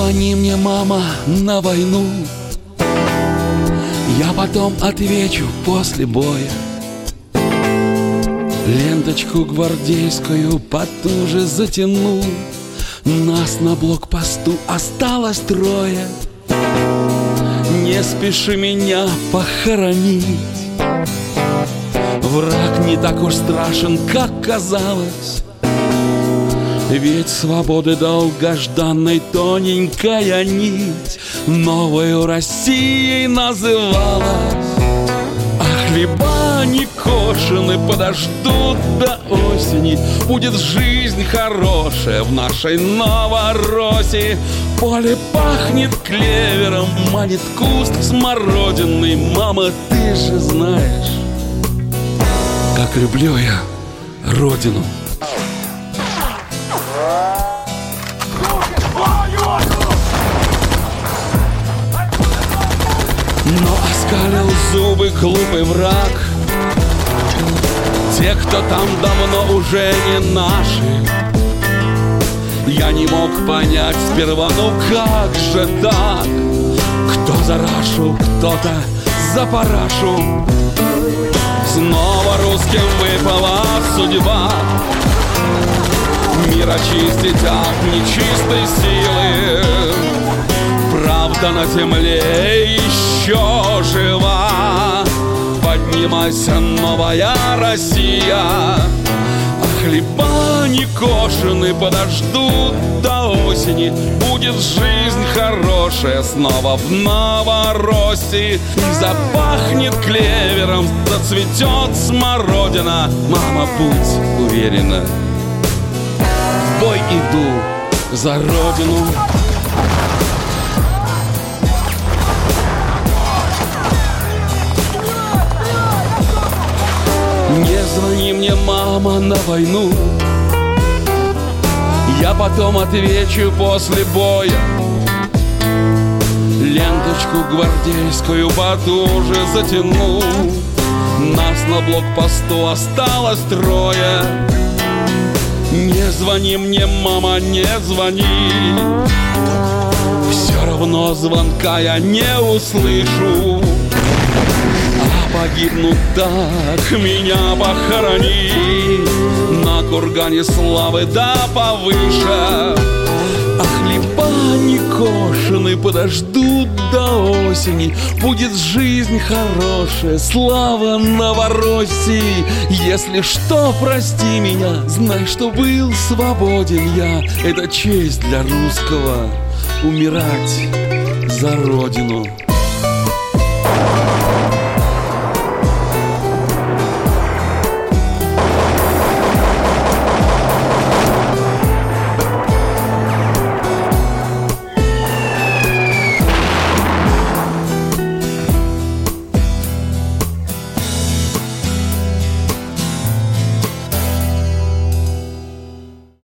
звони мне, мама, на войну. Я потом отвечу после боя. Ленточку гвардейскую потуже затяну. Нас на блокпосту осталось 3. Не спеши меня похоронить. Враг не так уж страшен, как казалось. Ведь свободы долгожданной тоненькая нить новою Россией называлась. А хлеба не кошены подождут до осени. Будет жизнь хорошая в нашей Новороссии. Поле пахнет клевером, манит куст смородиной. Мама, ты же знаешь, как люблю я родину. Но оскалил зубы глупый враг. Те, кто там давно уже не наши. Я не мог понять сперва, ну как же так? Кто за Рашу, кто-то за парашу. Снова русским выпала судьба. Мир очистить от нечистой силы. Правда на земле еще жива. Поднимайся, новая Россия. А хлеба не кошены подождут до осени. Будет жизнь хорошая снова в Новороссии. И запахнет клевером, зацветет смородина. Мама, будь уверена, в бой иду за родину. Не звони мне, мама, на войну. Я потом отвечу после боя. Ленточку гвардейскую потуже затяну. Нас на блокпосту осталось 3. Не звони мне, мама, не звони. Все равно звонка я не услышу. Погибну так, меня похорони на кургане славы да повыше. А хлеба не кошены подождут до осени. Будет жизнь хорошая, слава Новороссии. Если что, прости меня, знай, что был свободен я. Это честь для русского умирать за родину.